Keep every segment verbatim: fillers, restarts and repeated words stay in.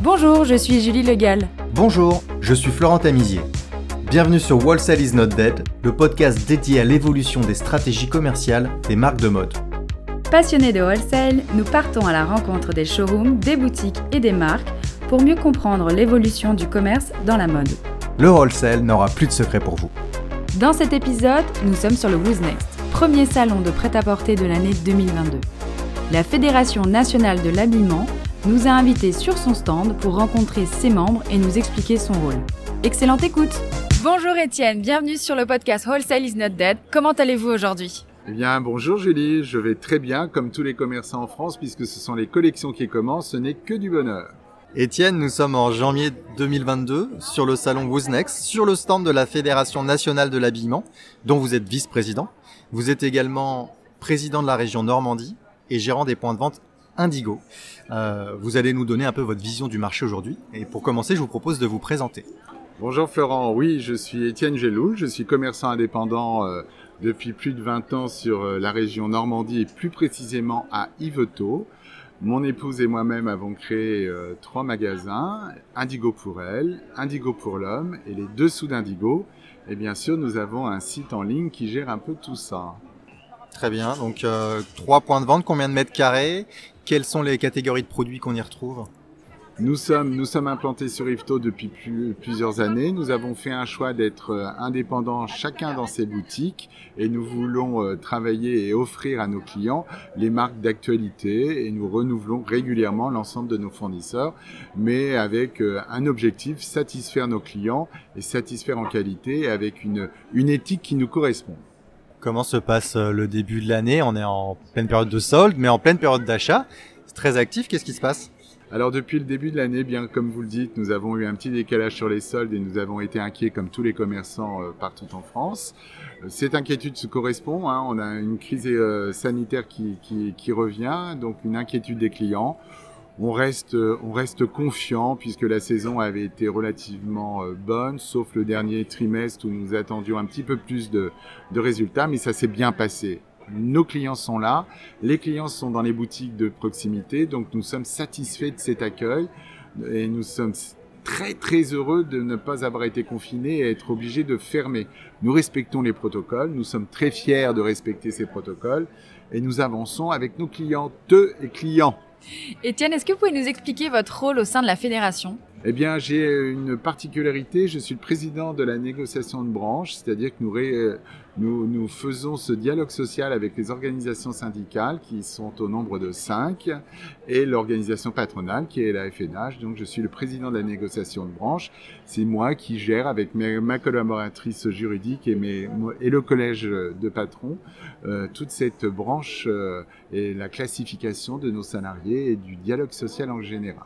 Bonjour, je suis Julie Legal. Bonjour, je suis Florent Tamizier. Bienvenue sur Wholesale is not dead, le podcast dédié à l'évolution des stratégies commerciales des marques de mode. Passionnés de wholesale, nous partons à la rencontre des showrooms, des boutiques et des marques pour mieux comprendre l'évolution du commerce dans la mode. Le wholesale n'aura plus de secret pour vous. Dans cet épisode, nous sommes sur le Who's Next, premier salon de prêt-à-porter de l'année deux mille vingt-deux. La Fédération nationale de l'habillement nous a invités sur son stand pour rencontrer ses membres et nous expliquer son rôle. Excellente écoute! Bonjour Étienne, bienvenue sur le podcast Wholesale is not dead. Comment allez-vous aujourd'hui? Eh bien, bonjour Julie, je vais très bien, comme tous les commerçants en France, puisque ce sont les collections qui commencent, ce n'est que du bonheur. Étienne, nous sommes en janvier deux mille vingt-deux sur le salon Who's Next, sur le stand de la Fédération nationale de l'habillement, dont vous êtes vice-président. Vous êtes également président de la région Normandie et gérant des points de vente Indigo. Euh, vous allez nous donner un peu votre vision du marché aujourd'hui. Et pour commencer, je vous propose de vous présenter. Bonjour Florent, oui, je suis Étienne Géloul, je suis commerçant indépendant euh, depuis plus de vingt ans sur euh, la région Normandie et plus précisément à Yvetot. Mon épouse et moi-même avons créé euh, trois magasins, Indigo pour elle, Indigo pour l'homme et les dessous d'Indigo. Et bien sûr, nous avons un site en ligne qui gère un peu tout ça. Très bien, donc euh, trois points de vente, combien de mètres carrés? Quelles sont les catégories de produits qu'on y retrouve? Nous sommes, nous sommes implantés sur Yvetot depuis plus, plusieurs années. Nous avons fait un choix d'être indépendants chacun dans ses boutiques et nous voulons euh, travailler et offrir à nos clients les marques d'actualité et nous renouvelons régulièrement l'ensemble de nos fournisseurs, mais avec euh, un objectif, satisfaire nos clients et satisfaire en qualité avec une, une éthique qui nous correspond. Comment se passe le début de l'année? On est en pleine période de solde, mais en pleine période d'achat. C'est très actif, qu'est-ce qui se passe? Alors depuis le début de l'année, bien comme vous le dites, nous avons eu un petit décalage sur les soldes et nous avons été inquiets comme tous les commerçants euh, partout en France. Euh, cette inquiétude se correspond, hein, on a une crise euh, sanitaire qui, qui, qui revient, donc une inquiétude des clients. On reste, on reste confiant puisque la saison avait été relativement bonne, sauf le dernier trimestre où nous attendions un petit peu plus de, de résultats, mais ça s'est bien passé. Nos clients sont là, les clients sont dans les boutiques de proximité, donc nous sommes satisfaits de cet accueil et nous sommes très très heureux de ne pas avoir été confinés et être obligés de fermer. Nous respectons les protocoles, nous sommes très fiers de respecter ces protocoles et nous avançons avec nos clientes et clients. Étienne, est-ce que vous pouvez nous expliquer votre rôle au sein de la fédération? Eh bien, j'ai une particularité, je suis le président de la négociation de branche, c'est-à-dire que nous, ré, nous, nous faisons ce dialogue social avec les organisations syndicales qui sont au nombre de cinq et l'organisation patronale qui est la F N H. Donc, je suis le président de la négociation de branche. C'est moi qui gère avec mes, ma collaboratrice juridique et, mes, et le collège de patrons euh, toute cette branche euh, et la classification de nos salariés et du dialogue social en général.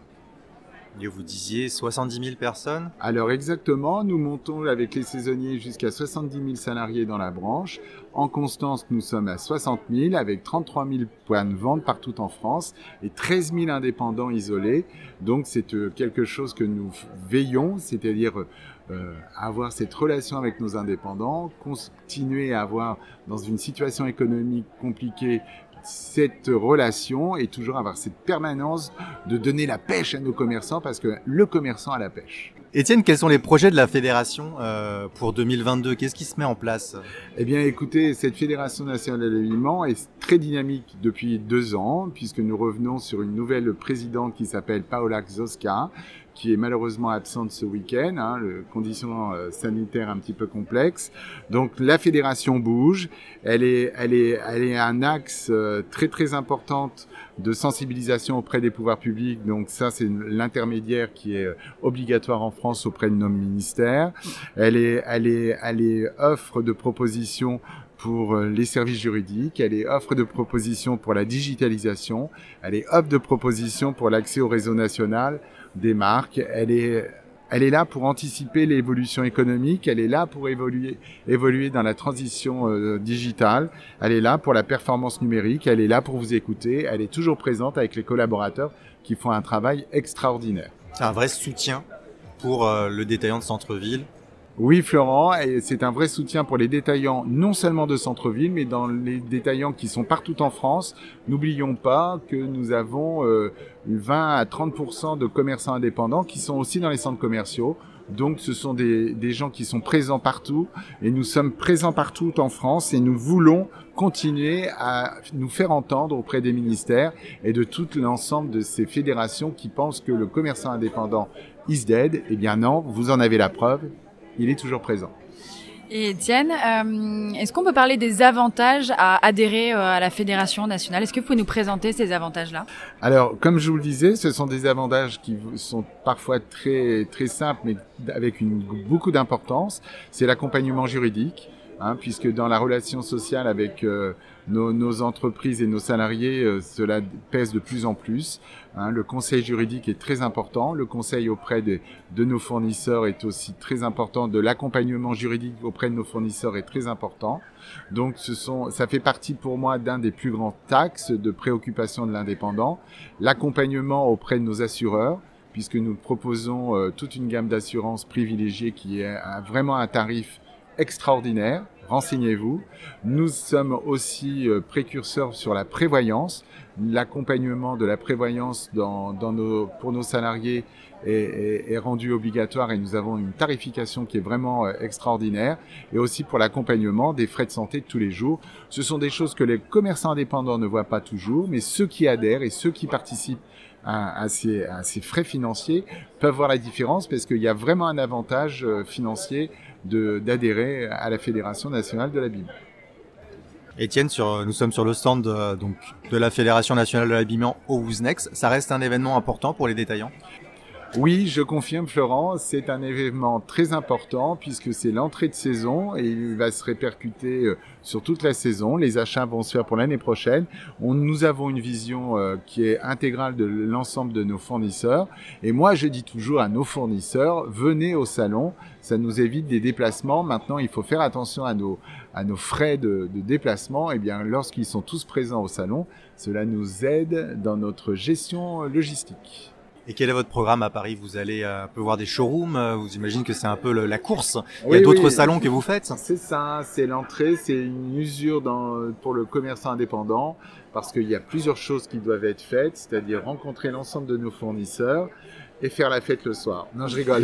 Et vous disiez soixante-dix mille personnes? Alors exactement, nous montons avec les saisonniers jusqu'à soixante-dix mille salariés dans la branche. En Constance, nous sommes à soixante mille avec trente-trois mille points de vente partout en France et treize mille indépendants isolés. Donc c'est quelque chose que nous veillons, c'est-à-dire euh, avoir cette relation avec nos indépendants, continuer à avoir dans une situation économique compliquée cette relation et toujours avoir cette permanence de donner la pêche à nos commerçants parce que le commerçant a la pêche. Étienne, quels sont les projets de la fédération euh, pour deux mille vingt-deux? Qu'est-ce qui se met en place? Eh bien, écoutez, cette Fédération nationale de l'habillement est très dynamique depuis deux ans puisque nous revenons sur une nouvelle présidente qui s'appelle Paola Gzowska, qui est malheureusement absente ce week-end, hein, le, conditions euh, sanitaires un petit peu complexes. Donc la fédération bouge, elle est, elle est, elle est un axe euh, très très important de sensibilisation auprès des pouvoirs publics. Donc ça, c'est l'intermédiaire qui est obligatoire en France auprès de nos ministères. Elle est, elle est, elle est offre de propositions pour les services juridiques, elle est offre de propositions pour la digitalisation, elle est offre de propositions pour l'accès au réseau national des marques, elle est, elle est là pour anticiper l'évolution économique, elle est là pour évoluer, évoluer dans la transition euh, digitale, elle est là pour la performance numérique, elle est là pour vous écouter, elle est toujours présente avec les collaborateurs qui font un travail extraordinaire. C'est un vrai soutien pour euh, le détaillant de centre-ville Oui, Florent, et c'est un vrai soutien pour les détaillants, non seulement de centre-ville, mais dans les détaillants qui sont partout en France. N'oublions pas que nous avons euh, vingt à trente pour cent de commerçants indépendants qui sont aussi dans les centres commerciaux. Donc, ce sont des, des gens qui sont présents partout, et nous sommes présents partout en France, et nous voulons continuer à nous faire entendre auprès des ministères et de tout l'ensemble de ces fédérations qui pensent que le commerçant indépendant is dead. Eh bien non, vous en avez la preuve. Il est toujours présent. Et Étienne, euh, est-ce qu'on peut parler des avantages à adhérer euh, à la Fédération nationale ? Est-ce que vous pouvez nous présenter ces avantages-là ? Alors, comme je vous le disais, ce sont des avantages qui sont parfois très très simples, mais avec une, beaucoup d'importance. C'est l'accompagnement juridique, hein, puisque dans la relation sociale avec euh, nos, nos entreprises et nos salariés, euh, cela pèse de plus en plus. Hein, le conseil juridique est très important. Le conseil auprès de, de nos fournisseurs est aussi très important. De l'accompagnement juridique auprès de nos fournisseurs est très important. Donc, ce sont, ça fait partie pour moi d'un des plus grands axes de préoccupation de l'indépendant. L'accompagnement auprès de nos assureurs, puisque nous proposons euh, toute une gamme d'assurances privilégiées qui est à, vraiment un tarif extraordinaire. Renseignez-vous. Nous sommes aussi euh, précurseurs sur la prévoyance. L'accompagnement de la prévoyance dans, dans nos, pour nos salariés est, est, est rendu obligatoire et nous avons une tarification qui est vraiment euh, extraordinaire. Et aussi pour l'accompagnement des frais de santé de tous les jours. Ce sont des choses que les commerçants indépendants ne voient pas toujours, mais ceux qui adhèrent et ceux qui participent à, à, ces, à ces frais financiers peuvent voir la différence parce qu'il y a vraiment un avantage euh, financier de, d'adhérer à la Fédération nationale de l'habillement. Étienne, sur, nous sommes sur le stand de, donc, de la Fédération nationale de l'habillement au Wooznext. Ça reste un événement important pour les détaillants ? Oui, je confirme Florent, c'est un événement très important puisque c'est l'entrée de saison et il va se répercuter sur toute la saison. Les achats vont se faire pour l'année prochaine. On, nous avons une vision euh, qui est intégrale de l'ensemble de nos fournisseurs. Et moi, je dis toujours à nos fournisseurs, venez au salon, ça nous évite des déplacements. Maintenant, il faut faire attention à nos, à nos frais de, de déplacement. Et bien, lorsqu'ils sont tous présents au salon, cela nous aide dans notre gestion logistique. Et quel est votre programme à Paris ? Vous allez un peu voir des showrooms, vous imaginez que c'est un peu le, la course. Il y a oui, d'autres oui. salons que vous faites ? C'est ça, c'est l'entrée, c'est une usure dans, pour le commerçant indépendant parce qu'il y a plusieurs choses qui doivent être faites, c'est-à-dire rencontrer l'ensemble de nos fournisseurs et faire la fête le soir. Non, je rigole.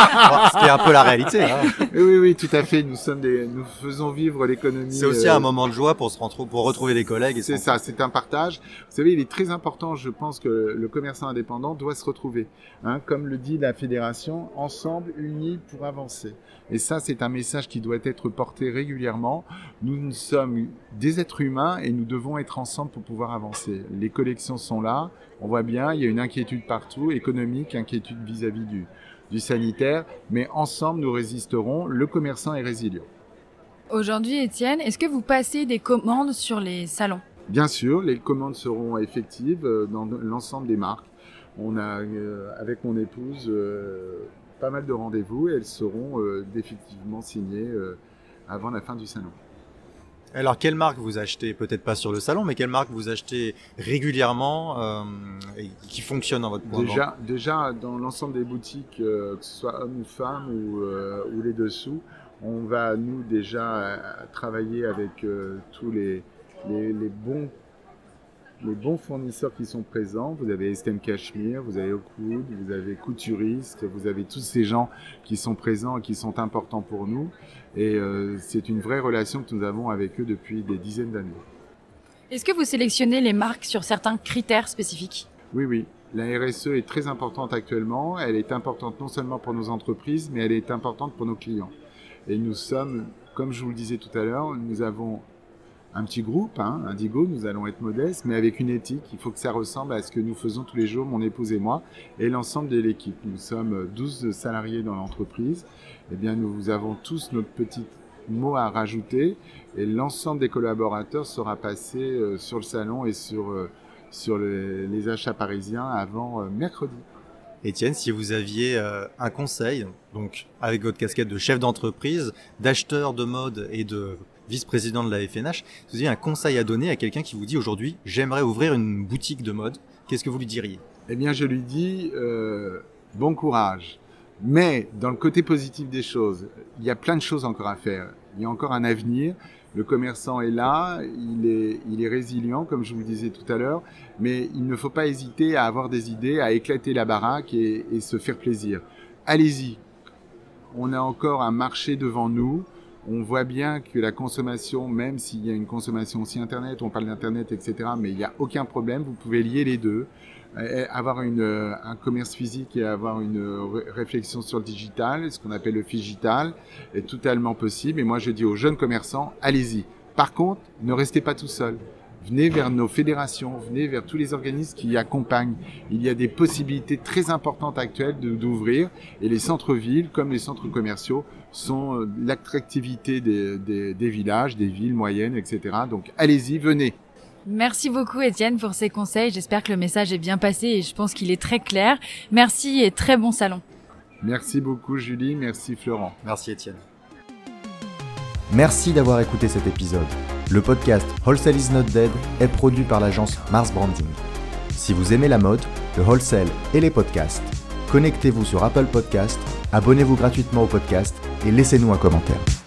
Ce qui est un peu la réalité. Hein. Oui, oui, oui, tout à fait. Nous sommes des, nous faisons vivre l'économie. C'est aussi euh, un moment de joie pour se retrouver, pour retrouver des collègues. Et c'est ça, c'est un partage. Vous savez, il est très important, je pense, que le commerçant indépendant doit se retrouver. Hein, comme le dit la fédération, ensemble, unis pour avancer. Et ça, c'est un message qui doit être porté régulièrement. Nous, nous sommes des êtres humains et nous devons être ensemble pour pouvoir avancer. Les collections sont là. On voit bien, il y a une inquiétude partout, économique, inquiétude vis-à-vis du, du sanitaire. Mais ensemble, nous résisterons. Le commerçant est résilient. Aujourd'hui, Étienne, est-ce que vous passez des commandes sur les salons ? Bien sûr, les commandes seront effectives dans l'ensemble des marques. On a, euh, avec mon épouse, euh, pas mal de rendez-vous et elles seront euh, définitivement signées euh, avant la fin du salon. Alors, quelle marque vous achetez ? Peut-être pas sur le salon, mais quelle marque vous achetez régulièrement euh, et qui fonctionne dans votre point de vente ? Déjà, déjà, dans l'ensemble des boutiques, euh, que ce soit homme ou femme ou, euh, ou les dessous, on va, nous, déjà euh, travailler avec euh, tous les, les, les bons les bons fournisseurs qui sont présents. Vous avez S T M Cachemire, vous avez Oakwood, vous avez Couturiste, vous avez tous ces gens qui sont présents et qui sont importants pour nous. Et euh, c'est une vraie relation que nous avons avec eux depuis des dizaines d'années. Est-ce que vous sélectionnez les marques sur certains critères spécifiques ? Oui, oui. La R S E est très importante actuellement. Elle est importante non seulement pour nos entreprises, mais elle est importante pour nos clients. Et nous sommes, comme je vous le disais tout à l'heure, nous avons un petit groupe, hein, Indigo, nous allons être modestes, mais avec une éthique. Il faut que ça ressemble à ce que nous faisons tous les jours, mon épouse et moi, et l'ensemble de l'équipe. Nous sommes douze salariés dans l'entreprise. Eh bien, nous avons tous notre petit mot à rajouter, et l'ensemble des collaborateurs sera passé euh, sur le salon et sur, euh, sur le, les achats parisiens avant euh, mercredi. Étienne, si vous aviez euh, un conseil, donc avec votre casquette de chef d'entreprise, d'acheteur de mode et de vice-président de la F N H, vous aviez un conseil à donner à quelqu'un qui vous dit aujourd'hui « j'aimerais ouvrir une boutique de mode », qu'est-ce que vous lui diriez ? Eh bien, je lui dis euh, bon courage. Mais dans le côté positif des choses, il y a plein de choses encore à faire. Il y a encore un avenir. Le commerçant est là, il est, il est résilient, comme je vous le disais tout à l'heure, mais il ne faut pas hésiter à avoir des idées, à éclater la baraque et, et se faire plaisir. Allez-y, on a encore un marché devant nous. On voit bien que la consommation, même s'il y a une consommation aussi Internet, on parle d'Internet, et cetera, mais il n'y a aucun problème, vous pouvez lier les deux. Avoir une, un commerce physique et avoir une réflexion sur le digital, ce qu'on appelle le phygital, est totalement possible. Et moi, je dis aux jeunes commerçants, allez-y. Par contre, ne restez pas tout seul. Venez vers nos fédérations, venez vers tous les organismes qui y accompagnent. Il y a des possibilités très importantes actuelles de, d'ouvrir. Et les centres-villes, comme les centres commerciaux, sont l'attractivité des, des, des villages, des villes moyennes, et cetera. Donc, allez-y, venez. Merci beaucoup Étienne pour ces conseils. J'espère que le message est bien passé et je pense qu'il est très clair. Merci et très bon salon. Merci beaucoup Julie, merci Florent. Merci Étienne. Merci d'avoir écouté cet épisode. Le podcast Wholesale is not dead est produit par l'agence Mars Branding. Si vous aimez la mode, le wholesale et les podcasts, connectez-vous sur Apple Podcasts, abonnez-vous gratuitement au podcast et laissez-nous un commentaire.